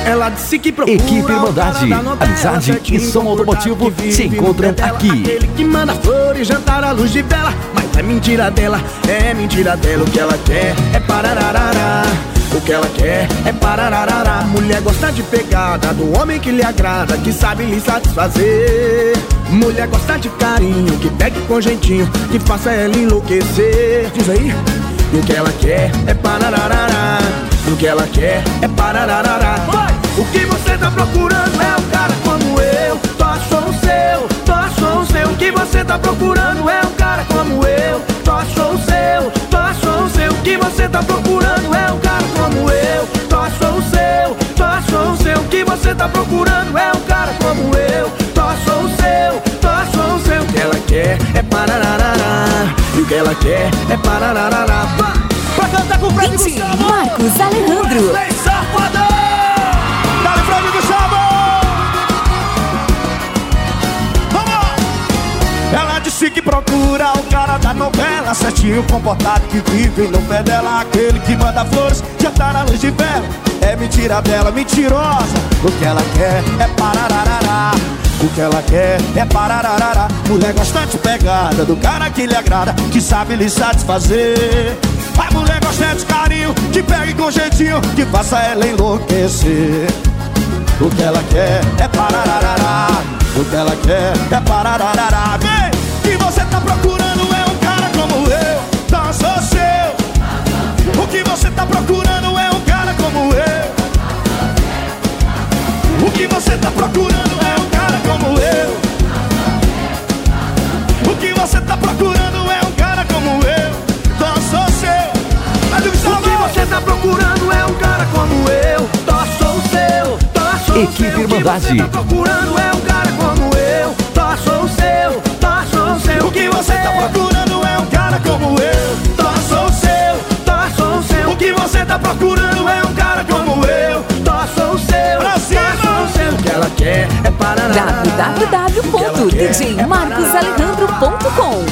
Ela disse que procura Equipe Irmandade, amizade e som automotivo se encontram aqui. Aquele que manda flores, jantar à luz de vela. Mas é mentira dela, é mentira dela. O que ela quer é parararará. O que ela quer é parararará. Mulher gosta de pegada, do homem que lhe agrada, que sabe lhe satisfazer. Mulher gosta de carinho, que pegue com jeitinho, que faça ela enlouquecer. Diz aí. E o que ela quer é parararará. O que ela quer é parararará. O que você tá procurando é um cara como eu. Só sou o seu, só sou o seu. O que você tá procurando é um cara como eu. Só sou o seu, só sou o seu. O que você tá procurando é um cara como eu. Só sou o seu, só sou o seu. O que você tá procurando é um cara como eu. Só sou o seu, só sou o seu. O que ela quer é parararará. E o que ela quer é parararará. Pra cantar com o Fred Gustavo, Marcos Alejandro. Vem safadão! Dá-lhe Fred Gustavo! Vamos! Ela disse que procura o cara da novela, certinho, comportado, que vive no pé dela. Aquele que manda flores, jantar à luz de vela. É mentira dela, mentirosa. O que ela quer é parararará. O que ela quer é parararará. Mulher gosta de pegada, do cara que lhe agrada, que sabe lhe satisfazer. A mulher gosta de carinho, que pegue com jeitinho, que faça ela enlouquecer. O que ela quer é parararará. O que ela quer é parararará. Vem! O que você tá procurando é um cara como eu. Então sou seu. O que você tá procurando é um cara como eu. O que você tá procurando é um cara como eu. O que você tá procurando é um cara como eu. Então sou seu. O que você tá procurando é um cara como eu. Só sou o seu, só sou o Equipe seu. Irmandade. O que você tá procurando é um cara como eu. Só sou o seu, só sou o seu. O que você tá procurando é um cara como eu. Só sou o seu, só sou o seu. O que você tá procurando é um cara como eu. Só sou o seu, Pra cima! só sou o seu. O que ela quer é parararará. www.djmarcosalejandro.com